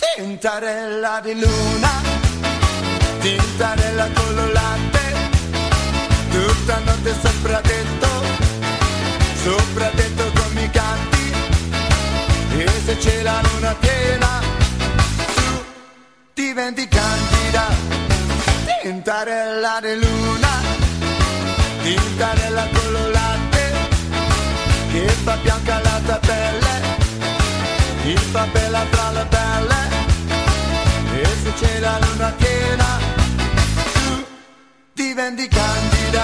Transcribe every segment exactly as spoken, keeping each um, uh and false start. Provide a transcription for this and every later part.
Tintarella di luna, tintarella con lo latte, tutta notte sopra tetto, sopra tetto con mi canti, e se c'è la luna piena, tu diventi candida. Tintarella di luna, tintarella con lo latte, che fa bianca la tua pelle, ti fa bella fra le belle, e se c'è la luna piena, tu diventi candida.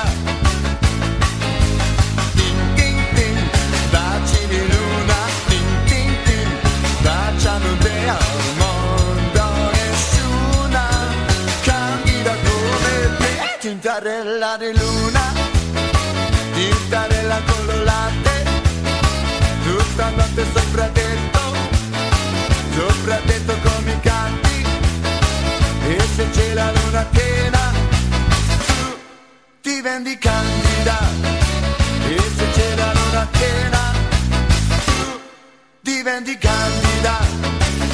Tin tin tin, baci di luna, tin tin tin, baciano te al mondo, nessuna candida come te. Tintarella di luna, tintarella con lo latte, tutta notte sopra tetto, sopra tetto come i canti, e se c'è la luna piena, tu diventi candida. E se c'è la luna piena, tu diventi candida.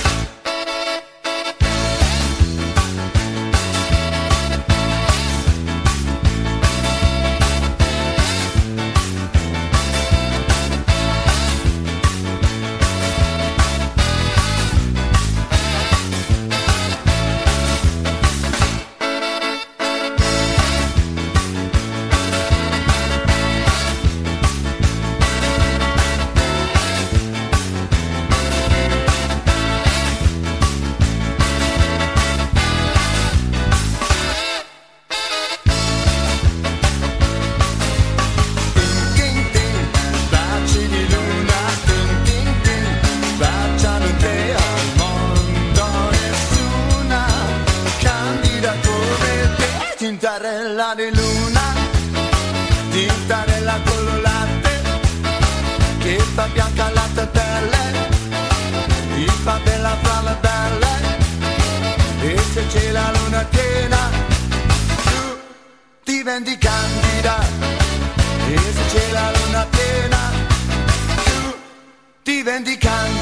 Tintarella di luna, tintarella con lo latte, che fa bianca la tua pelle, ti fa bella fra le belle, e se c'è la luna piena, tu diventi candida. E se c'è la luna piena, tu diventi candida.